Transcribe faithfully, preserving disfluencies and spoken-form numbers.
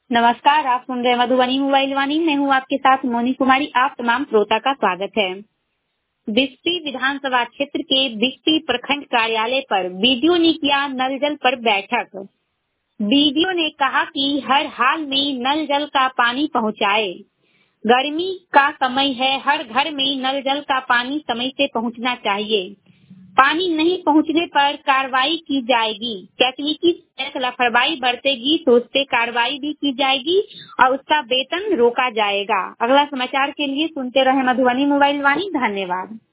नमस्कार, आप सुन रहे हैं मधुबनी मोबाइल वाणी। मैं हूँ आपके साथ मोनी कुमारी। आप तमाम श्रोता का स्वागत है। बिस्फी विधानसभा क्षेत्र के बिस्फी प्रखंड कार्यालय पर बीडीओ ने किया नल जल पर बैठक। बीडीओ ने कहा कि हर हाल में नल जल का पानी पहुँचाए। गर्मी का समय है, हर घर में नल जल का पानी समय से पहुँचना चाहिए। पानी नहीं पहुंचने पर कार्रवाई की जाएगी। तकनीकी लापरवाही बरतेगी तो उस पर कार्रवाई भी की जाएगी और उसका वेतन रोका जाएगा। अगला समाचार के लिए सुनते रहे मधुबनी मोबाइल वाणी। धन्यवाद।